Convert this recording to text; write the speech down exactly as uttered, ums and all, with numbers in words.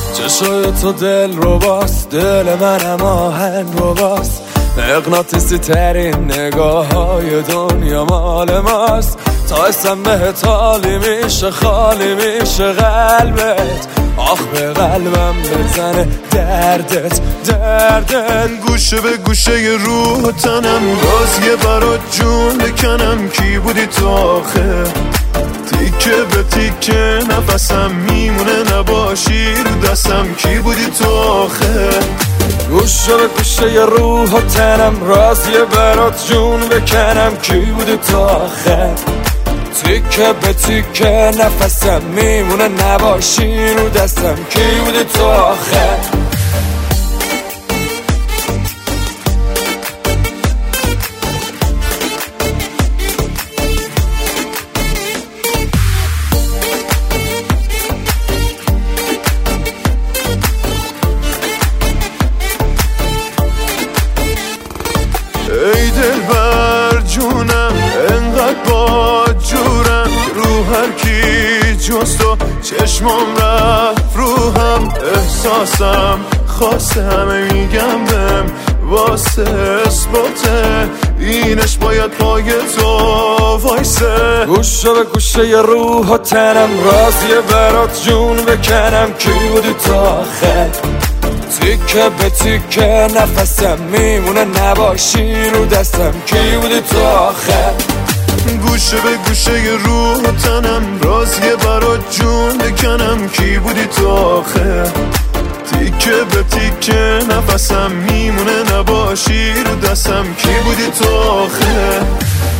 چشای تو دل رو باست، دل منم آهن رو باست، مغناطیسی ترین نگاه های دنیا مال ماست. تا اسم بهت حالی میشه، خالی میشه قلبت، آخ به قلبم بزنه دردت دردت. گوشه به گوشه روح و تنم، راز یه برات جون بکنم. کی بودی تو آخه؟ تیکه به تیکه نفسم میمونه نباشی رو دستم. کی بودی تو آخه؟ گوشه به گوشه روح و تنم، راز یه برات جون بکنم. کی بودی تو آخه؟ تیکه به تیکه نفسم میمونه نباشی رو دستم. کی بودی تو آخه؟ ای دل بر جونم انقدر با جورم، رو هر کی جز تو چشمام رفت روحم. احساسم خواسته همه میگم بهم واسه اثباته، اینش باید پای تو وایسه. گوشه به گوشه روح و تنم، راضیه برات جون بکنم. کی بودی تو آخه؟ تیکه به تیکه نفسم میمونه نباشی رو دستم. کی بودی تو آخه؟ گوشه به گوشه روح و تنم، راضیه برات جون بکنم. کی بودی تو آخه؟ تیکه به تیکه نفسم میمونه نباشی رو دستم. کی بودی تو آخه؟